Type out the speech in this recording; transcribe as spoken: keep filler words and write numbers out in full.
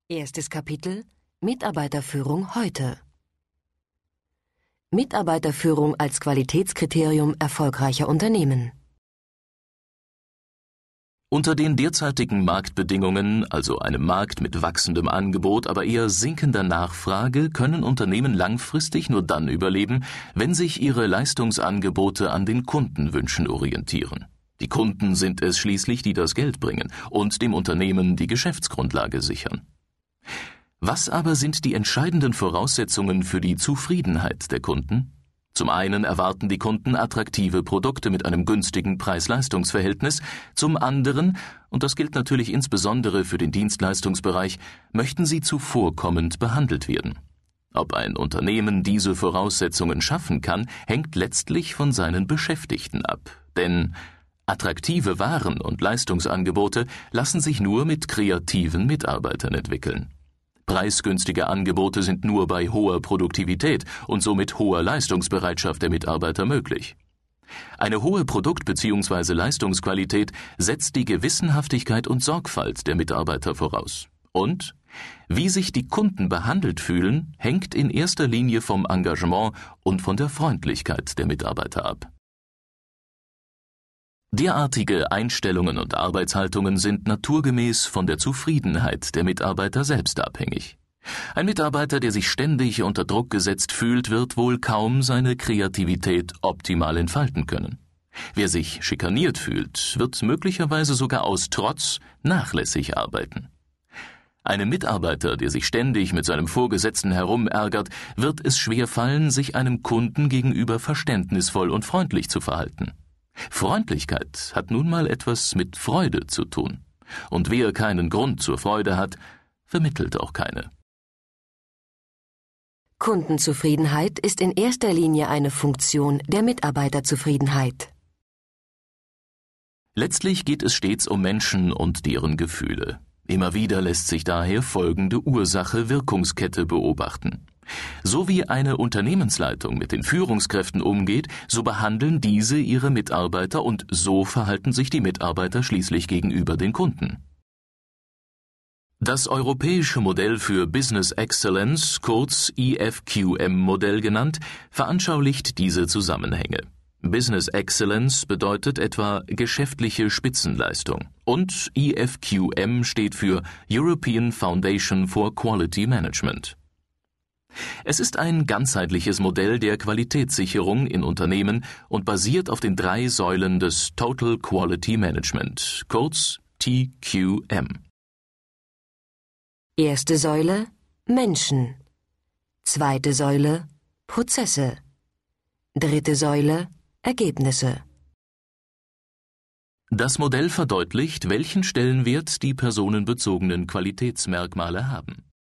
Erstes Kapitel: Mitarbeiterführung heute. Mitarbeiterführung als Qualitätskriterium erfolgreicher Unternehmen. Unter den derzeitigen Marktbedingungen, also einem Markt mit wachsendem Angebot, aber eher sinkender Nachfrage, können Unternehmen langfristig nur dann überleben, wenn sich ihre Leistungsangebote an den Kundenwünschen orientieren. Die Kunden sind es schließlich, die das Geld bringen und dem Unternehmen die Geschäftsgrundlage sichern. Was aber sind die entscheidenden Voraussetzungen für die Zufriedenheit der Kunden? Zum einen erwarten die Kunden attraktive Produkte mit einem günstigen Preis-Leistungs-Verhältnis, zum anderen, und das gilt natürlich insbesondere für den Dienstleistungsbereich, möchten sie zuvorkommend behandelt werden. Ob ein Unternehmen diese Voraussetzungen schaffen kann, hängt letztlich von seinen Beschäftigten ab, denn attraktive Waren und Leistungsangebote lassen sich nur mit kreativen Mitarbeitern entwickeln. Preisgünstige Angebote sind nur bei hoher Produktivität und somit hoher Leistungsbereitschaft der Mitarbeiter möglich. Eine hohe Produkt- bzw. Leistungsqualität setzt die Gewissenhaftigkeit und Sorgfalt der Mitarbeiter voraus. Und wie sich die Kunden behandelt fühlen, hängt in erster Linie vom Engagement und von der Freundlichkeit der Mitarbeiter ab. Derartige Einstellungen und Arbeitshaltungen sind naturgemäß von der Zufriedenheit der Mitarbeiter selbst abhängig. Ein Mitarbeiter, der sich ständig unter Druck gesetzt fühlt, wird wohl kaum seine Kreativität optimal entfalten können. Wer sich schikaniert fühlt, wird möglicherweise sogar aus Trotz nachlässig arbeiten. Einem Mitarbeiter, der sich ständig mit seinem Vorgesetzten herumärgert, wird es schwerfallen, sich einem Kunden gegenüber verständnisvoll und freundlich zu verhalten. Freundlichkeit hat nun mal etwas mit Freude zu tun. Und wer keinen Grund zur Freude hat, vermittelt auch keine. Kundenzufriedenheit ist in erster Linie eine Funktion der Mitarbeiterzufriedenheit. Letztlich geht es stets um Menschen und deren Gefühle. Immer wieder lässt sich daher folgende Ursache-Wirkungskette beobachten. So wie eine Unternehmensleitung mit den Führungskräften umgeht, so behandeln diese ihre Mitarbeiter und so verhalten sich die Mitarbeiter schließlich gegenüber den Kunden. Das europäische Modell für Business Excellence, kurz E F Q M-Modell genannt, veranschaulicht diese Zusammenhänge. Business Excellence bedeutet etwa geschäftliche Spitzenleistung und E F Q M steht für European Foundation for Quality Management. Es ist ein ganzheitliches Modell der Qualitätssicherung in Unternehmen und basiert auf den drei Säulen des Total Quality Management, kurz T Q M. Erste Säule: Menschen. Zweite Säule: Prozesse. Dritte Säule: Ergebnisse. Das Modell verdeutlicht, welchen Stellenwert die personenbezogenen Qualitätsmerkmale haben.